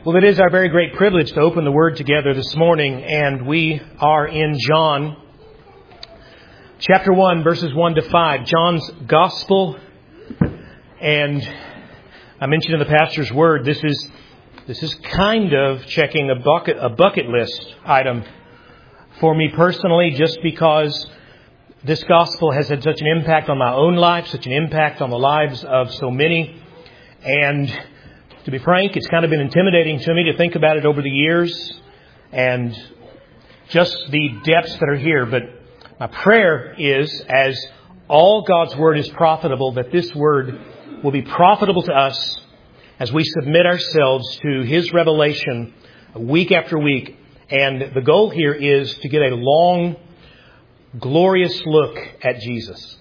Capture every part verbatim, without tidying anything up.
Well, it is our very great privilege to open the Word together this morning, and we are in John chapter one, verses one to five, John's Gospel. And I mentioned in the pastor's word, this is this is kind of checking a bucket a bucket list item for me personally, just because this Gospel has had such an impact on my own life, such an impact on the lives of so many, and to be frank, it's kind of been intimidating to me to think about it over the years and just the depths that are here. But my prayer is, as all God's Word is profitable, that this Word will be profitable to us as we submit ourselves to His revelation week after week. And the goal here is to get a long, glorious look at Jesus.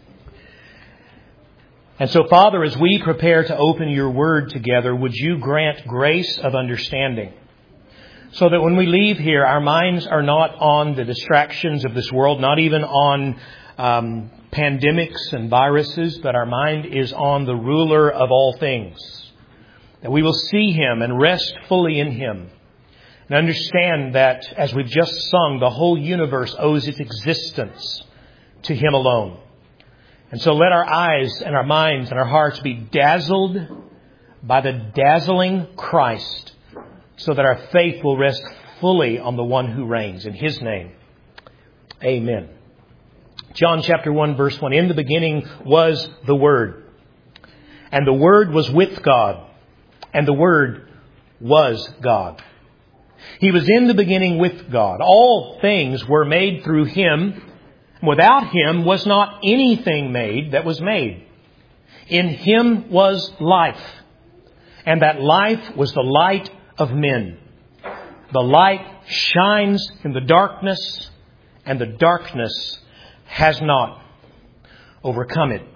And so, Father, as we prepare to open your Word together, would you grant grace of understanding so that when we leave here, our minds are not on the distractions of this world, not even on um, pandemics and viruses, but our mind is on the ruler of all things. That we will see Him and rest fully in Him and understand that, as we've just sung, the whole universe owes its existence to Him alone. And so let our eyes and our minds and our hearts be dazzled by the dazzling Christ, so that our faith will rest fully on the one who reigns. In His name, amen. John chapter one, verse one. In the beginning was the Word, and the Word was with God, and the Word was God. He was in the beginning with God. All things were made through Him. Without Him was not anything made that was made. In Him was life, and that life was the light of men. The light shines in the darkness, and the darkness has not overcome it.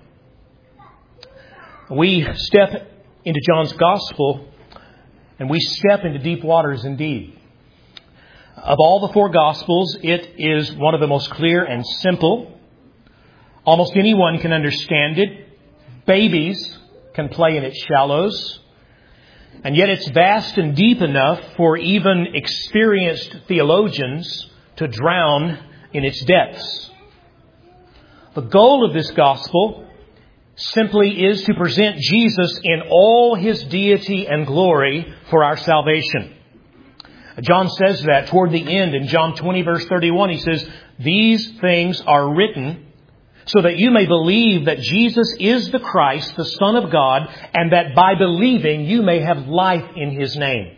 We step into John's Gospel, and we step into deep waters indeed. Of all the four Gospels, it is one of the most clear and simple. Almost anyone can understand it. Babies can play in its shallows. And yet it's vast and deep enough for even experienced theologians to drown in its depths. The goal of this Gospel simply is to present Jesus in all His deity and glory for our salvation. John says that toward the end in John twenty, verse thirty-one. He says, "These things are written so that you may believe that Jesus is the Christ, the Son of God, and that by believing you may have life in His name."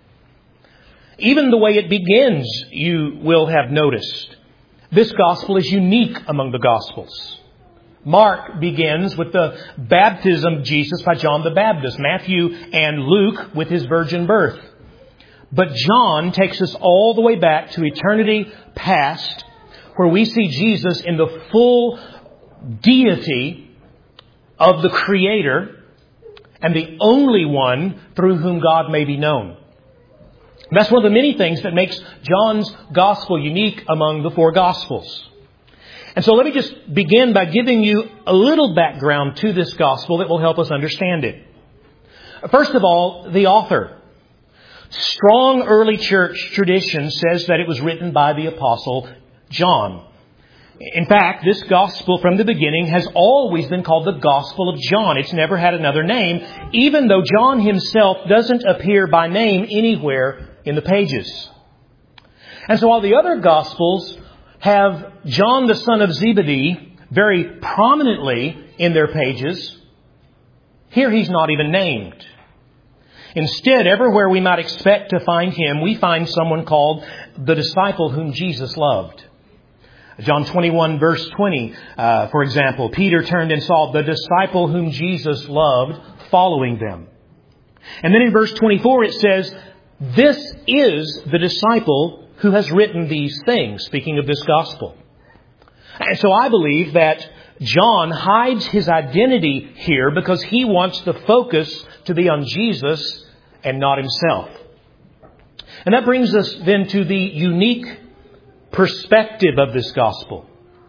Even the way it begins, you will have noticed. This Gospel is unique among the Gospels. Mark begins with the baptism of Jesus by John the Baptist. Matthew and Luke with His virgin birth. But John takes us all the way back to eternity past, where we see Jesus in the full deity of the Creator and the only one through whom God may be known. That's one of the many things that makes John's Gospel unique among the four Gospels. And so let me just begin by giving you a little background to this Gospel that will help us understand it. First of all, the author. Strong early church tradition says that it was written by the Apostle John. In fact, this Gospel from the beginning has always been called the Gospel of John. It's never had another name, even though John himself doesn't appear by name anywhere in the pages. And so while the other Gospels have John the son of Zebedee very prominently in their pages, here he's not even named. Instead, everywhere we might expect to find him, we find someone called the disciple whom Jesus loved. John twenty-one, verse twenty, uh, for example, Peter turned and saw the disciple whom Jesus loved following them. And then in verse twenty-four it says, "This is the disciple who has written these things," speaking of this Gospel. And so I believe that John hides his identity here because he wants the focus to be on Jesus and not himself. And that brings us then to the unique perspective of this Gospel.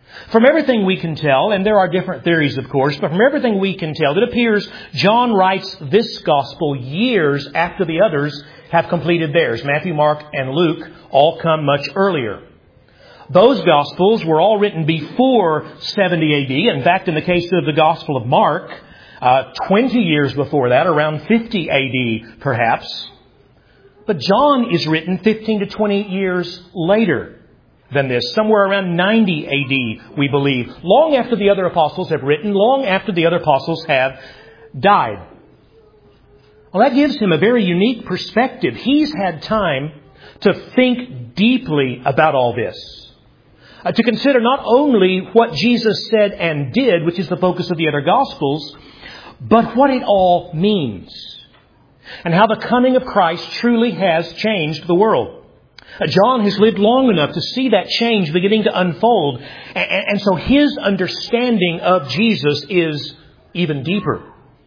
From everything we can tell, and there are different theories, of course, but from everything we can tell, it appears John writes this gospel years after the others have completed theirs. Matthew, Mark, and Luke all come much earlier. Those gospels were all written before seventy A D. In fact, in the case of the Gospel of Mark, uh, twenty years before that, around fifty A D perhaps. But John is written fifteen to twenty years later than this, somewhere around ninety A D, we believe, long after the other apostles have written, long after the other apostles have died. Well, that gives him a very unique perspective. He's had time to think deeply about all this. Uh, to consider not only what Jesus said and did, which is the focus of the other Gospels, but what it all means. And how the coming of Christ truly has changed the world. Uh, John has lived long enough to see that change beginning to unfold. And, and so his understanding of Jesus is even deeper.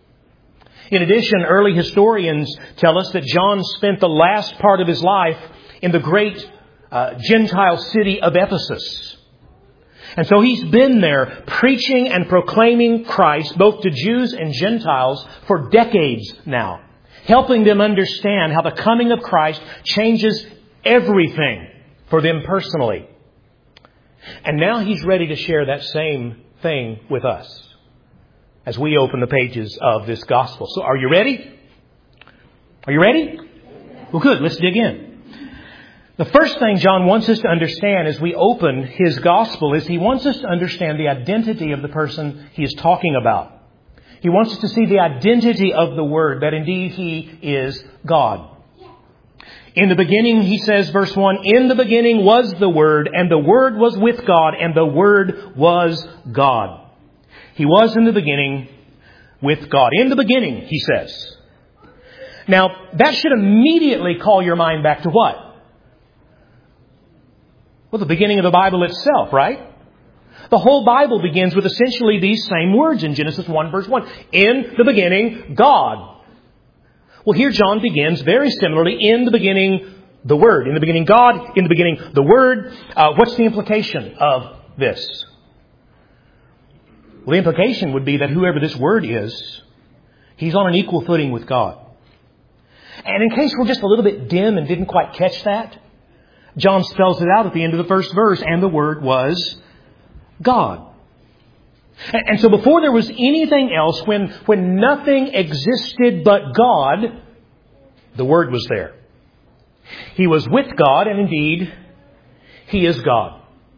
In addition, early historians tell us that John spent the last part of his life in the great uh, Gentile city of Ephesus. And so he's been there preaching and proclaiming Christ both to Jews and Gentiles for decades now, helping them understand how the coming of Christ changes everything for them personally. And now he's ready to share that same thing with us as we open the pages of this gospel. So are you ready? Are you ready? Well, good. Let's dig in. The first thing John wants us to understand as we open his gospel is he wants us to understand the identity of the person he is talking about. He wants us to see the identity of the Word, that indeed he is God. In the beginning, he says, verse one, in the beginning was the Word, and the Word was with God, and the Word was God. He was in the beginning with God. In the beginning, he says. Now, that should immediately call your mind back to what? Well, the beginning of the Bible itself, right? The whole Bible begins with essentially these same words in Genesis one, verse one. In the beginning, God. Well, here John begins very similarly. In the beginning, the Word. In the beginning, God. In the beginning, the Word. Uh, what's the implication of this? Well, the implication would be that whoever this Word is, he's on an equal footing with God. And in case we're just a little bit dim and didn't quite catch that, John spells it out at the end of the first verse. And the Word was God. And so before there was anything else, when, when nothing existed but God, the Word was there. He was with God, and indeed, He is God.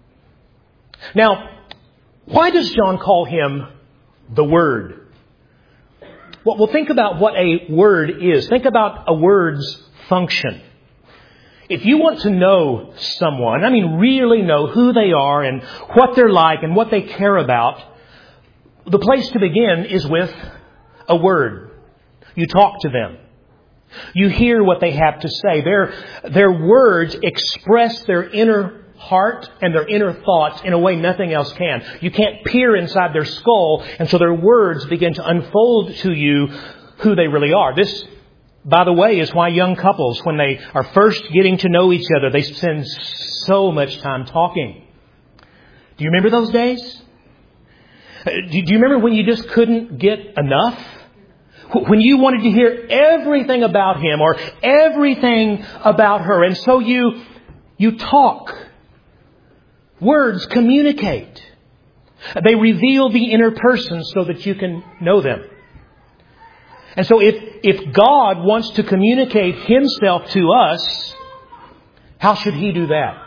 Now, why does John call Him the Word? Well, well, think about what a word is. Think about a word's function. If you want to know someone, I mean really know who they are and what they're like and what they care about, the place to begin is with a word. You talk to them. You hear what they have to say. Their, their words express their inner heart and their inner thoughts in a way nothing else can. You can't peer inside their skull, and so their words begin to unfold to you who they really are. This, by the way, is why young couples, when they are first getting to know each other, they spend so much time talking. Do you remember those days? Do you remember when you just couldn't get enough? When you wanted to hear everything about him or everything about her. And so you, you talk. Words communicate. They reveal the inner person so that you can know them. And so if, if God wants to communicate Himself to us, how should He do that?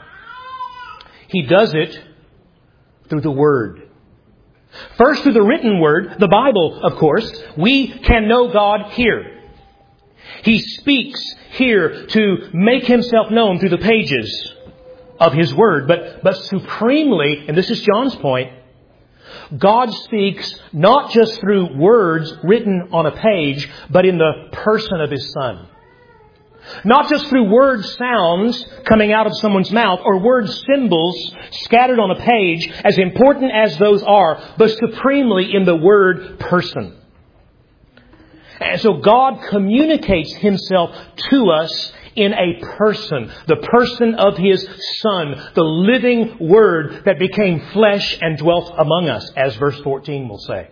He does it through the Word. First, through the written Word, the Bible, of course. We can know God here. He speaks here to make Himself known through the pages of His Word. But, but supremely, and this is John's point, God speaks not just through words written on a page, but in the person of His Son. Not just through word sounds coming out of someone's mouth or word symbols scattered on a page, as important as those are, but supremely in the word person. And so God communicates Himself to us in a person, the person of His Son, the living Word that became flesh and dwelt among us, as verse fourteen will say.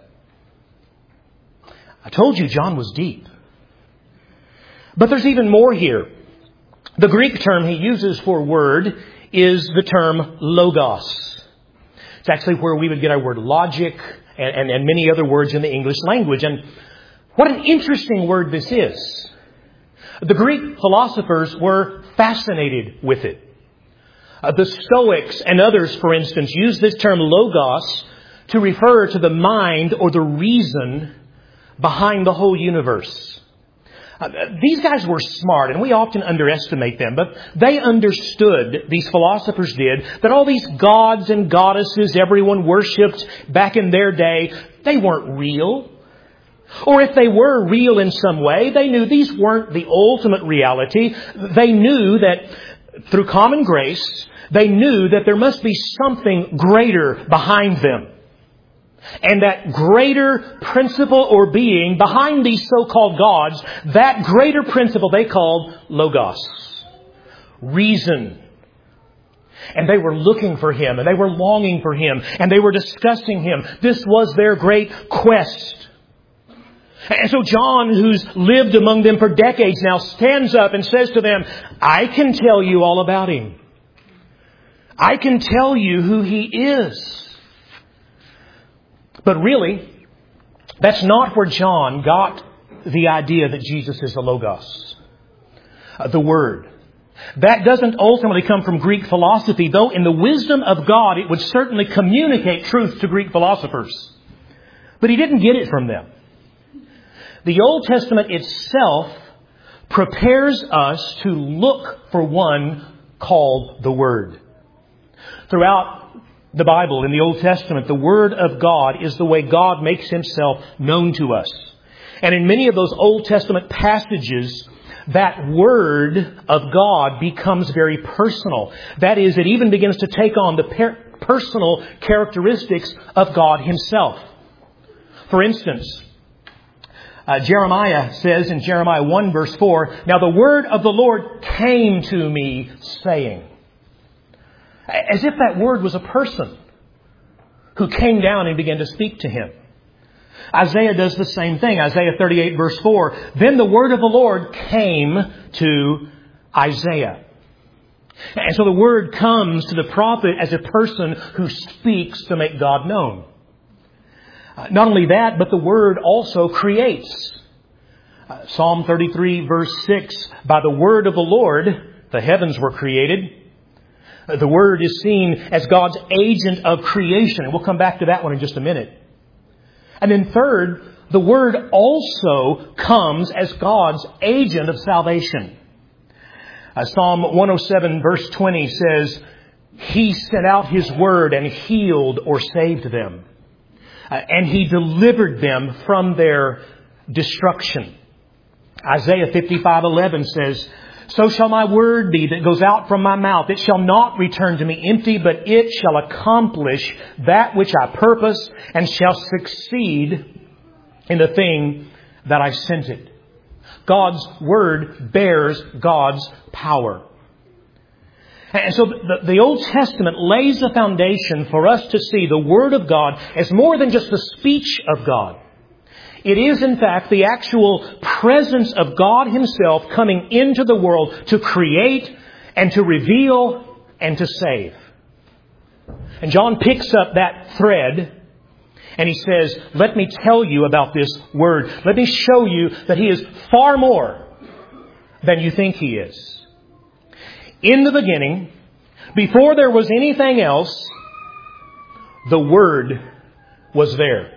I told you John was deep. But there's even more here. The Greek term he uses for word is the term logos. It's actually where we would get our word logic and, and, and many other words in the English language. And what an interesting word this is. The Greek philosophers were fascinated with it. Uh, the Stoics and others, for instance, use this term logos to refer to the mind or the reason behind the whole universe. Uh, these guys were smart, and we often underestimate them, but they understood, these philosophers did, that all these gods and goddesses everyone worshipped back in their day, they weren't real. Or if they were real in some way, they knew these weren't the ultimate reality. They knew that through common grace, they knew that there must be something greater behind them. And that greater principle or being behind these so-called gods, that greater principle they called logos, reason. And they were looking for Him, and they were longing for Him, and they were discussing Him. This was their great quest. And so John, who's lived among them for decades now, stands up and says to them, I can tell you all about Him. I can tell you who He is. But really, that's not where John got the idea that Jesus is the Logos, uh, the Word. That doesn't ultimately come from Greek philosophy, though in the wisdom of God it would certainly communicate truth to Greek philosophers. But He didn't get it from them. The Old Testament itself prepares us to look for one called the Word. Throughout the Bible, in the Old Testament, the Word of God is the way God makes Himself known to us. And in many of those Old Testament passages, that Word of God becomes very personal. That is, it even begins to take on the per- personal characteristics of God Himself. For instance, uh, Jeremiah says in Jeremiah one verse four, Now the word of the Lord came to me, saying. As if that word was a person who came down and began to speak to him. Isaiah does the same thing. Isaiah thirty-eight verse four. Then the word of the Lord came to Isaiah. And so the word comes to the prophet as a person who speaks to make God known. Not only that, but the word also creates. Psalm thirty-three verse six. By the word of the Lord, the heavens were created. The Word is seen as God's agent of creation. And we'll come back to that one in just a minute. And then third, the Word also comes as God's agent of salvation. Uh, Psalm one oh seven verse twenty says, He sent out His Word and healed or saved them. Uh, and He delivered them from their destruction. Isaiah fifty-five eleven says, So shall my word be that goes out from my mouth. It shall not return to me empty, but it shall accomplish that which I purpose and shall succeed in the thing that I sent it. God's Word bears God's power. And so the, the Old Testament lays the foundation for us to see the Word of God as more than just the speech of God. It is, in fact, the actual presence of God Himself coming into the world to create and to reveal and to save. And John picks up that thread and he says, let me tell you about this Word. Let me show you that He is far more than you think He is. In the beginning, before there was anything else, the Word was there.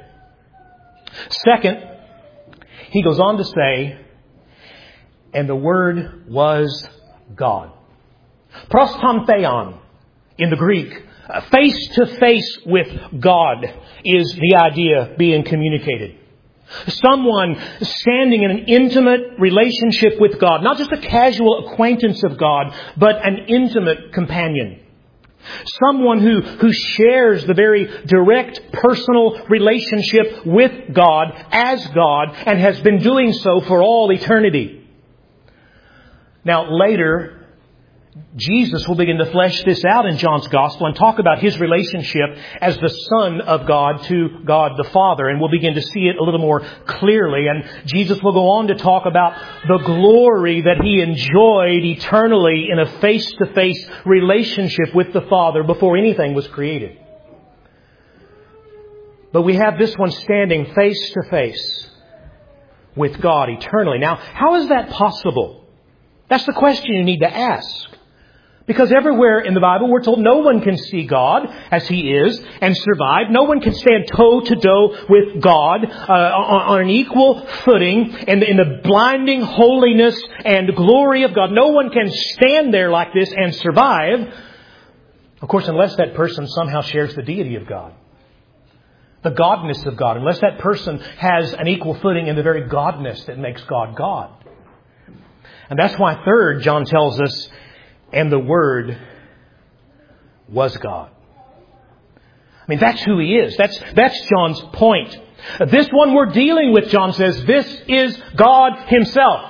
Second, he goes on to say, and the Word was God. Prostantheon in the Greek, face to face with God is the idea being communicated. Someone standing in an intimate relationship with God, not just a casual acquaintance of God, but an intimate companion. Someone who, who shares the very direct personal relationship with God as God and has been doing so for all eternity. Now, later, Jesus will begin to flesh this out in John's Gospel and talk about His relationship as the Son of God to God the Father. And we'll begin to see it a little more clearly. And Jesus will go on to talk about the glory that He enjoyed eternally in a face-to-face relationship with the Father before anything was created. But we have this one standing face-to-face with God eternally. Now, how is that possible? That's the question you need to ask. Because everywhere in the Bible we're told no one can see God as He is and survive. No one can stand toe-to-toe with God uh, on, on an equal footing and in the blinding holiness and glory of God. No one can stand there like this and survive. Of course, unless that person somehow shares the deity of God. The godness of God. Unless that person has an equal footing in the very godness that makes God God. And that's why, third, John tells us, and the Word was God. I mean, that's who He is. That's, that's John's point. This one we're dealing with, John says, this is God Himself.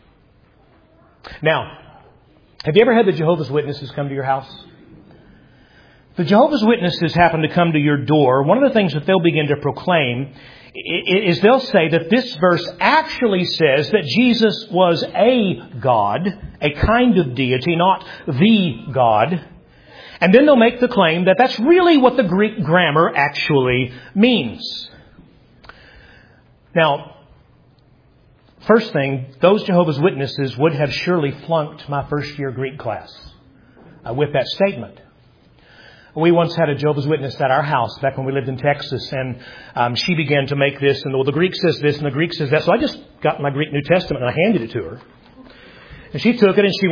Now, have you ever had the Jehovah's Witnesses come to your house? If the Jehovah's Witnesses happen to come to your door, one of the things that they'll begin to proclaim is they'll say that this verse actually says that Jesus was a God, a kind of deity, not the God. And then they'll make the claim that that's really what the Greek grammar actually means. Now, first thing, those Jehovah's Witnesses would have surely flunked my first year Greek class uh, with that statement. We once had a Jehovah's Witness at our house back when we lived in Texas, and um, she began to make this, and well, the Greek says this, and the Greek says that. So I just got my Greek New Testament, and I handed it to her. And she took it, and she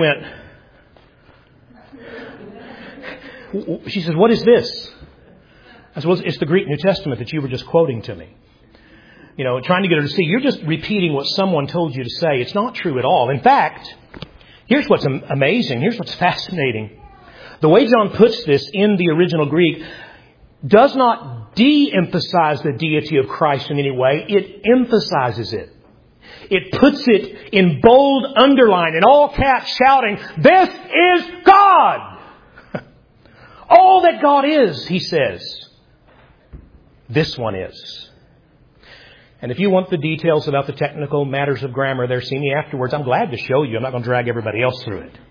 went, she says, "What is this?" I said, "Well, it's the Greek New Testament that you were just quoting to me." You know, trying to get her to see, you're just repeating what someone told you to say. It's not true at all. In fact, here's what's amazing. Here's what's fascinating. The way John puts this in the original Greek does not de-emphasize the deity of Christ in any way. It emphasizes it. It puts it in bold underline, in all caps, shouting, "This is God!" All that God is, he says, this one is. And if you want the details about the technical matters of grammar there, see me afterwards. I'm glad to show you. I'm not going to drag everybody else through it.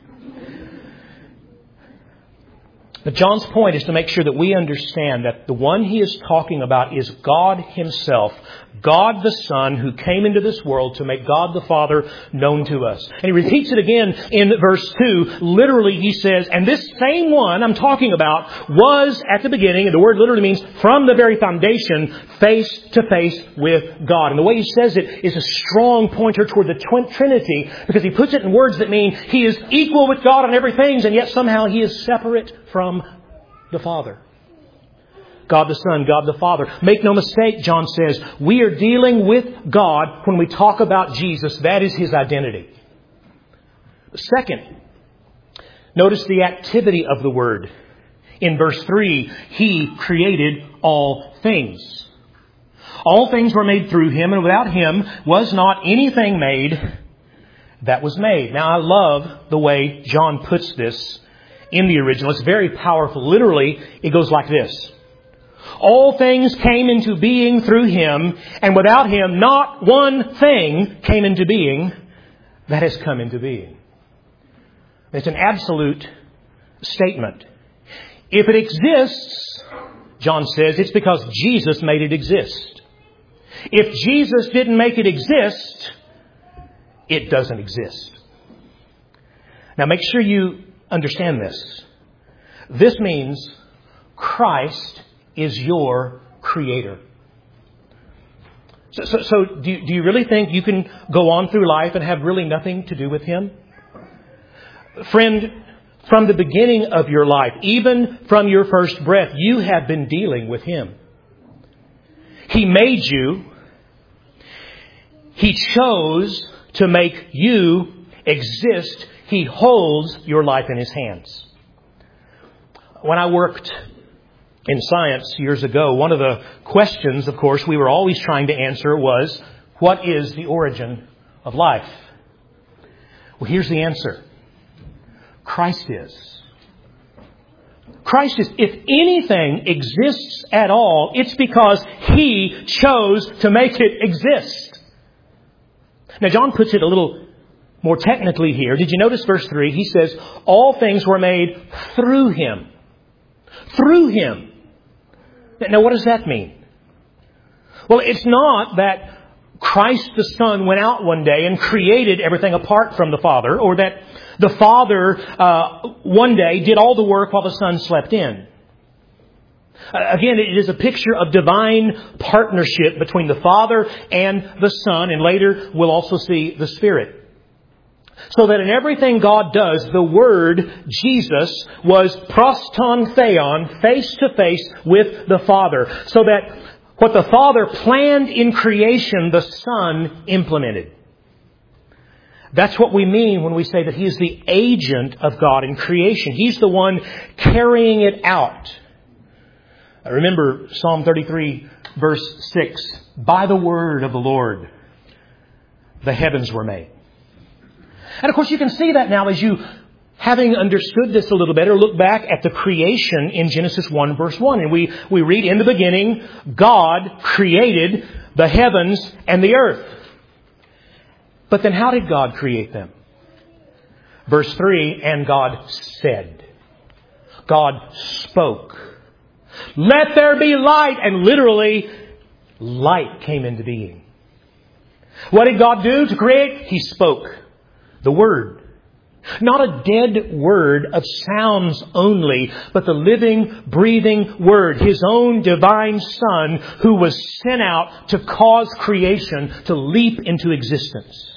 But John's point is to make sure that we understand that the one he is talking about is God Himself, God the Son, who came into this world to make God the Father known to us. And he repeats it again in verse two. Literally, he says, and this same one I'm talking about was at the beginning, and the word literally means from the very foundation, face to face with God. And the way he says it is a strong pointer toward the twin Trinity, because he puts it in words that mean he is equal with God on everything, and yet somehow he is separate from the Father. God the Son, God the Father. Make no mistake, John says, we are dealing with God when we talk about Jesus. That is His identity. Second, notice the activity of the Word. In verse three, He created all things. All things were made through Him, and without Him was not anything made that was made. Now, I love the way John puts this in the original. It's very powerful. Literally, it goes like this. All things came into being through Him, and without Him, not one thing came into being that has come into being. It's an absolute statement. If it exists, John says, it's because Jesus made it exist. If Jesus didn't make it exist, it doesn't exist. Now, make sure you understand this. This means Christ is your Creator. So, so, so do, you, do you really think you can go on through life and have really nothing to do with Him? Friend, from the beginning of your life, even from your first breath, you have been dealing with Him. He made you. He chose to make you exist. He holds your life in His hands. When I worked in science years ago, one of the questions, of course, we were always trying to answer was, what is the origin of life? Well, here's the answer. Christ is. Christ is. If anything exists at all, it's because He chose to make it exist. Now, John puts it a little more technically here. Did you notice verse three? He says, all things were made through Him. Through Him. Now, what does that mean? Well, it's not that Christ the Son went out one day and created everything apart from the Father, or that the Father uh, one day did all the work while the Son slept in. Uh, again, it is a picture of divine partnership between the Father and the Son, and later we'll also see the Spirit. So that in everything God does, the Word, Jesus, was proston theon, face to face with the Father. So that what the Father planned in creation, the Son implemented. That's what we mean when we say that He is the agent of God in creation. He's the one carrying it out. I remember Psalm thirty-three, verse six. By the word of the Lord, the heavens were made. And of course you can see that now as you, having understood this a little better, look back at the creation in Genesis one, verse one. And we, we read, in the beginning, God created the heavens and the earth. But then how did God create them? Verse three, and God said. God spoke. Let there be light. And literally, light came into being. What did God do to create? He spoke. The Word. Not a dead word of sounds only, but the living, breathing Word. His own divine Son who was sent out to cause creation to leap into existence.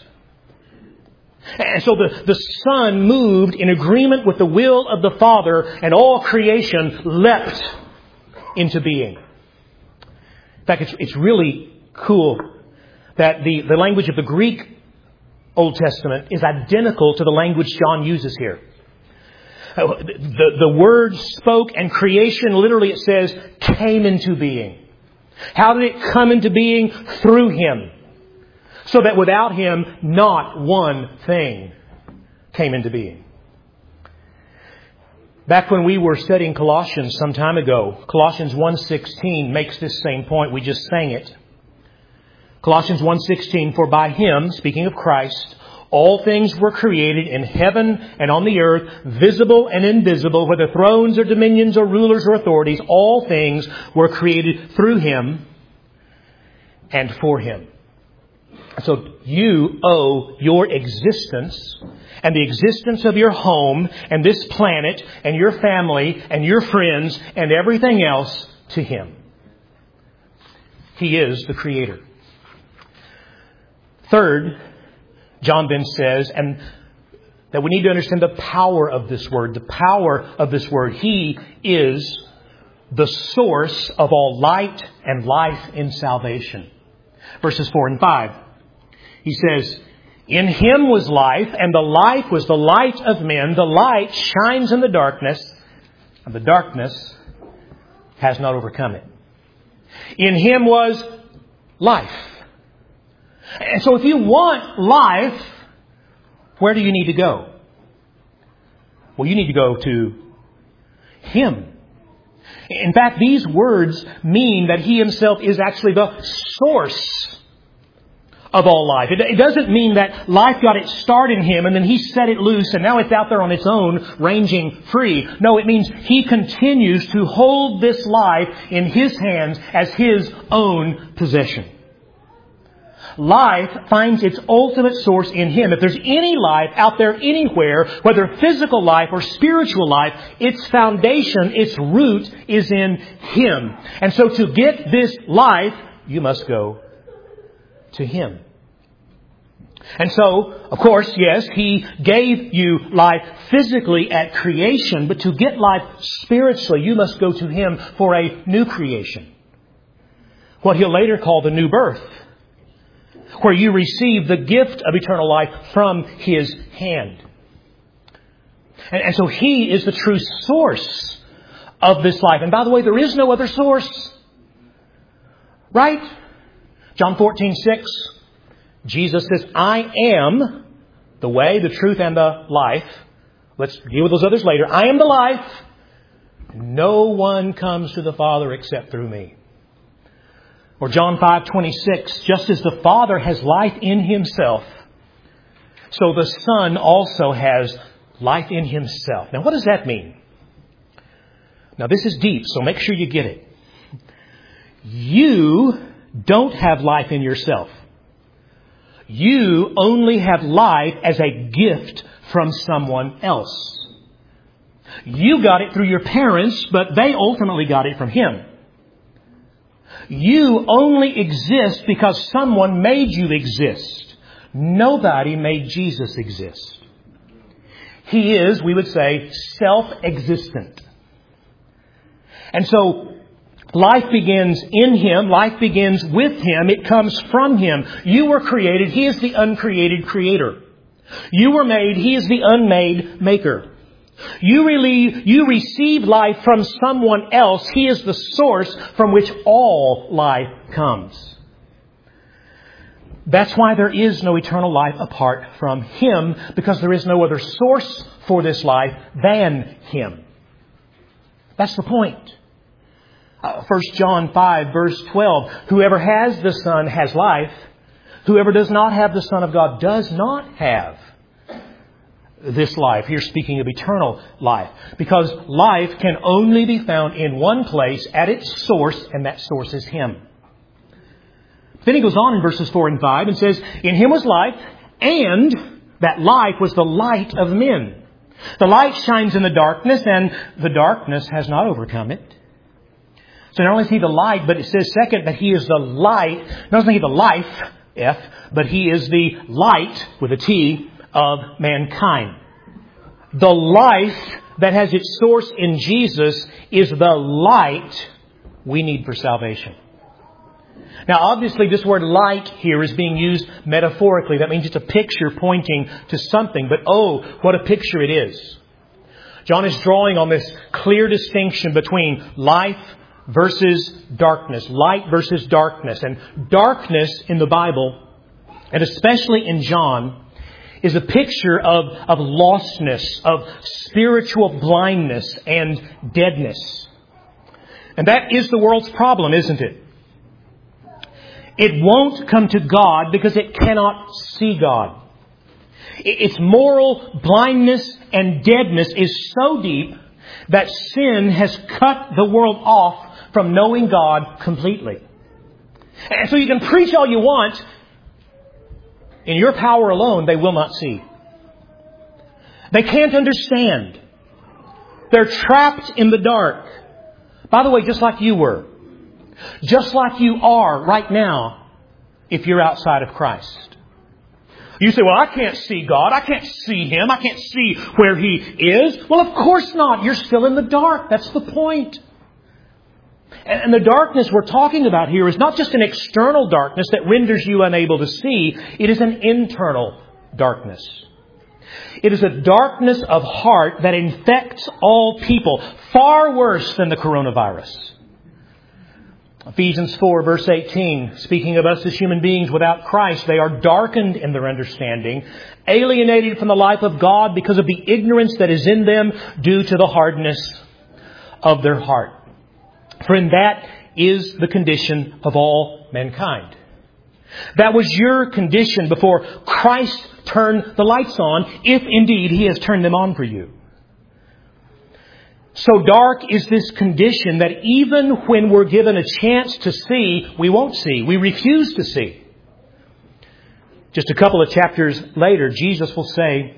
And so the, the Son moved in agreement with the will of the Father, and all creation leapt into being. In fact, it's, it's really cool that the, the language of the Greek Old Testament is identical to the language John uses here. The, the word spoke, and creation, literally it says, came into being. How did it come into being? Through Him. So that without Him, not one thing came into being. Back when we were studying Colossians some time ago, Colossians one sixteen makes this same point. We just sang it. Colossians one sixteen, for by Him, speaking of Christ, all things were created in heaven and on the earth, visible and invisible, whether thrones or dominions or rulers or authorities, all things were created through Him and for Him. So you owe your existence and the existence of your home and this planet and your family and your friends and everything else to Him. He is the Creator. Third, John then says, and that we need to understand the power of this word, the power of this word. He is the source of all light and life in salvation. Verses four and five. He says, in Him was life, and the life was the light of men. The light shines in the darkness, and the darkness has not overcome it. In Him was life. And so if you want life, where do you need to go? Well, you need to go to Him. In fact, these words mean that He Himself is actually the source of all life. It doesn't mean that life got its start in Him and then He set it loose and now it's out there on its own, ranging free. No, it means He continues to hold this life in His hands as His own possession. Life finds its ultimate source in Him. If there's any life out there anywhere, whether physical life or spiritual life, its foundation, its root is in Him. And so to get this life, you must go to Him. And so, of course, yes, He gave you life physically at creation, but to get life spiritually, you must go to Him for a new creation. What He'll later call the new birth, where you receive the gift of eternal life from His hand. And, and so He is the true source of this life. And by the way, there is no other source. Right? John fourteen six, Jesus says, I am the way, the truth, and the life. Let's deal with those others later. I am the life. No one comes to the Father except through me. Or John five twenty-six, just as the Father has life in Himself, so the Son also has life in Himself. Now, what does that mean? Now, this is deep, so make sure you get it. You don't have life in yourself. You only have life as a gift from someone else. You got it through your parents, but they ultimately got it from Him. You only exist because someone made you exist. Nobody made Jesus exist. He is, we would say, self-existent. And so, life begins in Him. Life begins with Him. It comes from Him. You were created. He is the uncreated creator. You were made. He is the unmade maker. You relieve, you receive life from someone else. He is the source from which all life comes. That's why there is no eternal life apart from Him, because there is no other source for this life than Him. That's the point. Uh, First John five, verse twelve. Whoever has the Son has life. Whoever does not have the Son of God does not have this life. Here speaking of eternal life. Because life can only be found in one place at its source, and that source is Him. Then he goes on in verses four and five and says, in Him was life, and that life was the light of men. The light shines in the darkness, and the darkness has not overcome it. So not only is He the light, but it says second that He is the light. Not only is He the life, F, but He is the light, with a T, of mankind. The life that has its source in Jesus is the light we need for salvation. Now, obviously, this word light here is being used metaphorically. That means it's a picture pointing to something. But oh, what a picture it is. John is drawing on this clear distinction between life versus darkness. Light versus darkness. And darkness in the Bible, and especially in John, is a picture of, of lostness, of spiritual blindness and deadness. And that is the world's problem, isn't it? It won't come to God because it cannot see God. Its moral blindness and deadness is so deep that sin has cut the world off from knowing God completely. And so you can preach all you want. In your power alone, they will not see. They can't understand. They're trapped in the dark. By the way, just like you were. Just like you are right now if you're outside of Christ. You say, well, I can't see God. I can't see Him. I can't see where He is. Well, of course not. You're still in the dark. That's the point. And the darkness we're talking about here is not just an external darkness that renders you unable to see. It is an internal darkness. It is a darkness of heart that infects all people, far worse than the coronavirus. Ephesians four, verse eighteen, speaking of us as human beings without Christ, they are darkened in their understanding, alienated from the life of God because of the ignorance that is in them due to the hardness of their heart. Friend, that is the condition of all mankind. That was your condition before Christ turned the lights on, if indeed He has turned them on for you. So dark is this condition that even when we're given a chance to see, we won't see. We refuse to see. Just a couple of chapters later, Jesus will say,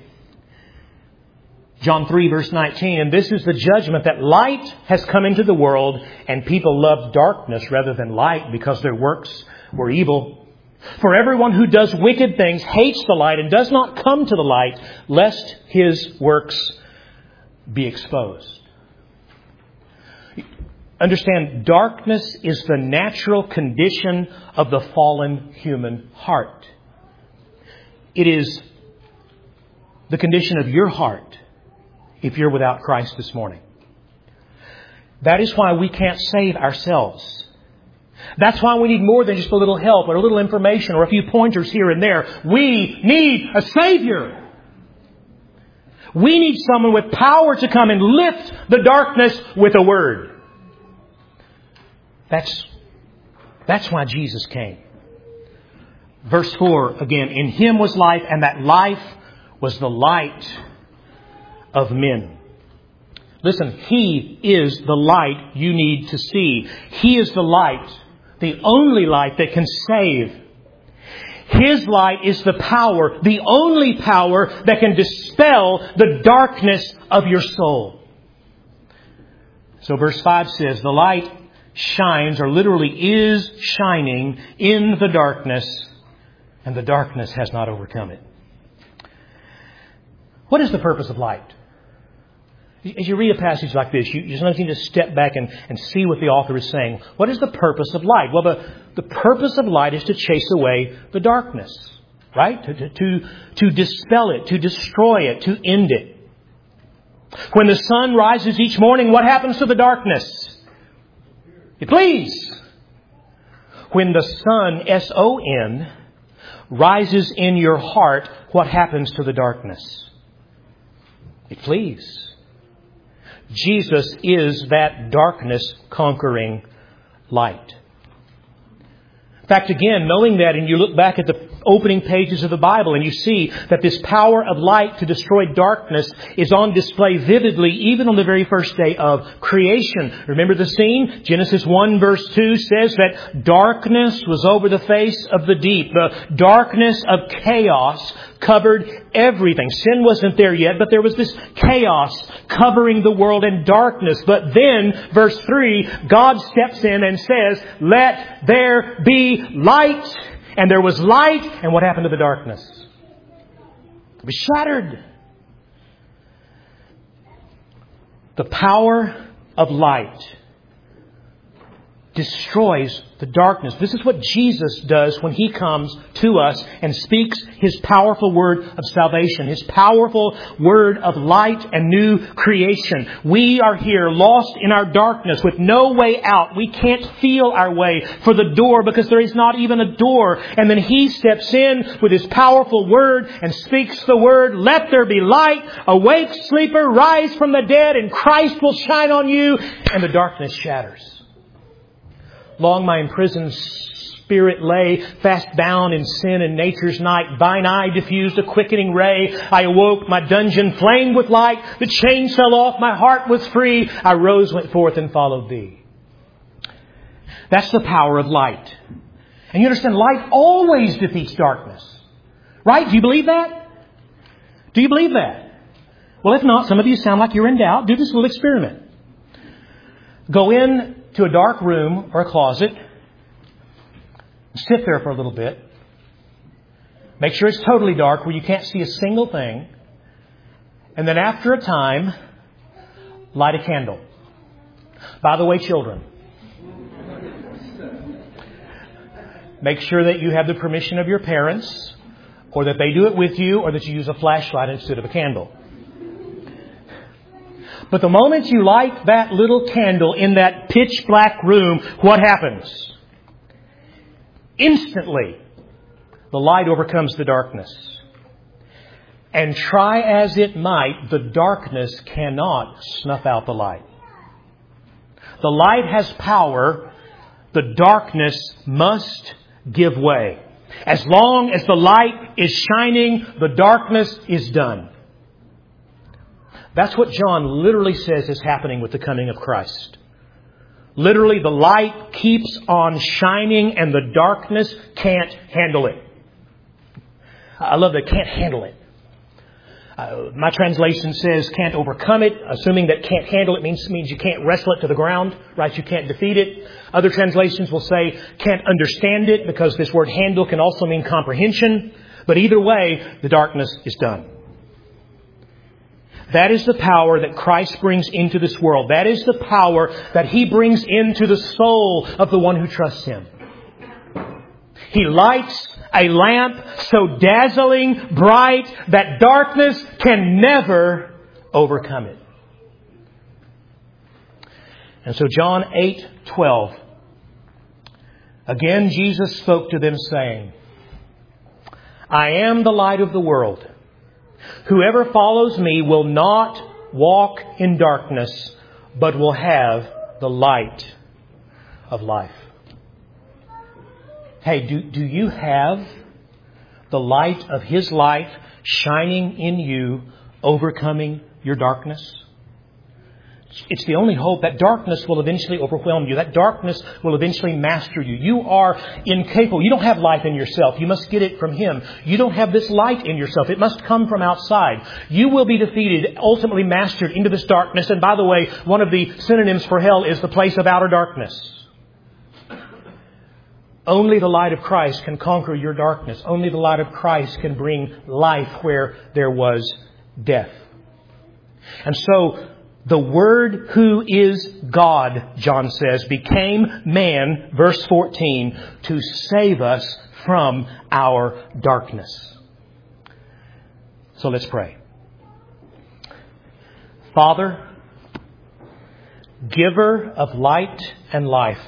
John three, verse nineteen, and this is the judgment, that light has come into the world, and people loved darkness rather than light because their works were evil. For everyone who does wicked things hates the light and does not come to the light, lest his works be exposed. Understand, darkness is the natural condition of the fallen human heart. It is the condition of your heart if you're without Christ this morning. That is why we can't save ourselves. That's why we need more than just a little help or a little information or a few pointers here and there. We need a Savior. We need someone with power to come and lift the darkness with a word. That's, that's why Jesus came. Verse four again, in Him was life, and that life was the light of men. Listen, He is the light you need to see. He is the light, the only light that can save. His light is the power, the only power that can dispel the darkness of your soul. So verse five says, the light shines, or literally is shining in the darkness, and the darkness has not overcome it. What is the purpose of light? As you read a passage like this, you, you sometimes need to step back and, and see what the author is saying. What is the purpose of light? Well, the, the purpose of light is to chase away the darkness, right? To, to, to, to dispel it, to destroy it, to end it. When the sun rises each morning, what happens to the darkness? It flees. When the sun, S O N, rises in your heart, what happens to the darkness? It flees. Jesus is that darkness-conquering light. In fact, again, knowing that, and you look back at the opening pages of the Bible and you see that this power of light to destroy darkness is on display vividly even on the very first day of creation. Remember the scene? Genesis one verse two says that darkness was over the face of the deep. The darkness of chaos covered everything. Sin wasn't there yet, but there was this chaos covering the world in darkness. But then, verse three, God steps in and says, let there be light. And there was light, and what happened to the darkness? It was shattered. The power of light destroys the darkness. This is what Jesus does when He comes to us and speaks His powerful word of salvation, His powerful word of light and new creation. We are here lost in our darkness with no way out. We can't feel our way for the door because there is not even a door. And then He steps in with His powerful word and speaks the word, let there be light. Awake, sleeper, rise from the dead, and Christ will shine on you. And the darkness shatters. Long my imprisoned spirit lay, fast bound in sin and nature's night. Thine eye diffused a quickening ray. I awoke, my dungeon flamed with light. The chains fell off, my heart was free. I rose, went forth, and followed Thee. That's the power of light. And you understand, light always defeats darkness. Right? Do you believe that? Do you believe that? Well, if not, some of you sound like you're in doubt. Do this little experiment. Go in to a dark room or a closet. Sit there for a little bit. Make sure it's totally dark where you can't see a single thing. And then after a time, light a candle. By the way, children, make sure that you have the permission of your parents, or that they do it with you, or that you use a flashlight instead of a candle. But the moment you light that little candle in that pitch black room, what happens? Instantly, the light overcomes the darkness. And try as it might, the darkness cannot snuff out the light. The light has power. The darkness must give way. As long as the light is shining, the darkness is done. That's what John literally says is happening with the coming of Christ. Literally, the light keeps on shining and the darkness can't handle it. I love that, can't handle it. Uh, my translation says can't overcome it, assuming that can't handle it means, means you can't wrestle it to the ground, right? You can't defeat it. Other translations will say can't understand it, because this word handle can also mean comprehension. But either way, the darkness is done. That is the power that Christ brings into this world. That is the power that He brings into the soul of the one who trusts Him. He lights a lamp so dazzling bright that darkness can never overcome it. And so John eight twelve. Again Jesus spoke to them saying, I am the light of the world. Whoever follows me will not walk in darkness, but will have the light of life. Hey, do, do you have the light of His life shining in you, overcoming your darkness? It's the only hope. That darkness will eventually overwhelm you. That darkness will eventually master you. You are incapable. You don't have life in yourself. You must get it from Him. You don't have this light in yourself. It must come from outside. You will be defeated, ultimately mastered into this darkness. And by the way, one of the synonyms for hell is the place of outer darkness. Only the light of Christ can conquer your darkness. Only the light of Christ can bring life where there was death. And so, the Word who is God, John says, became man, verse fourteen, to save us from our darkness. So let's pray. Father, giver of light and life,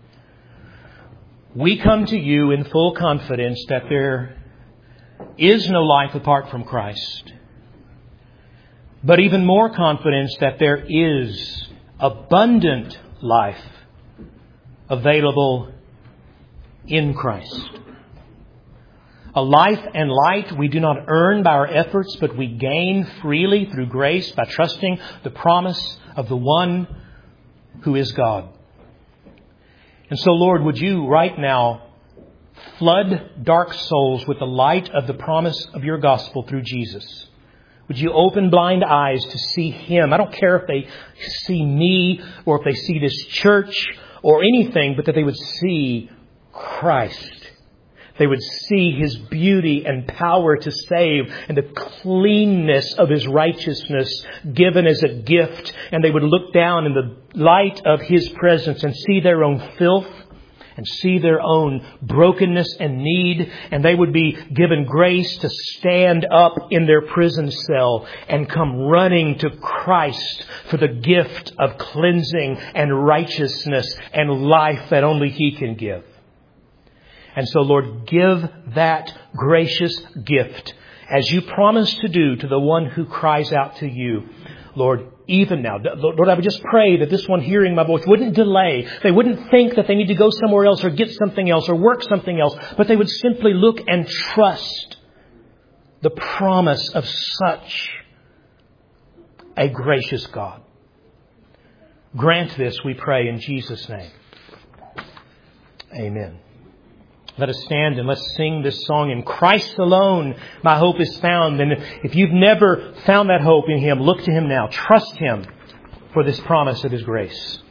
we come to You in full confidence that there is no life apart from Christ. But even more confidence that there is abundant life available in Christ. A life and light we do not earn by our efforts, but we gain freely through grace by trusting the promise of the one who is God. And so, Lord, would You right now flood dark souls with the light of the promise of Your gospel through Jesus? Would You open blind eyes to see Him? I don't care if they see me or if they see this church or anything, but that they would see Christ. They would see His beauty and power to save and the cleanness of His righteousness given as a gift. And they would look down in the light of His presence and see their own filth and see their own brokenness and need. And they would be given grace to stand up in their prison cell and come running to Christ for the gift of cleansing and righteousness and life that only He can give. And so, Lord, give that gracious gift as You promised to do to the one who cries out to You. Lord, even now, Lord, I would just pray that this one hearing my voice wouldn't delay. They wouldn't think that they need to go somewhere else or get something else or work something else, but they would simply look and trust the promise of such a gracious God. Grant this, we pray, in Jesus' name. Amen. Let us stand and let's sing this song. In Christ alone, my hope is found. And if you've never found that hope in Him, look to Him now. Trust Him for this promise of His grace.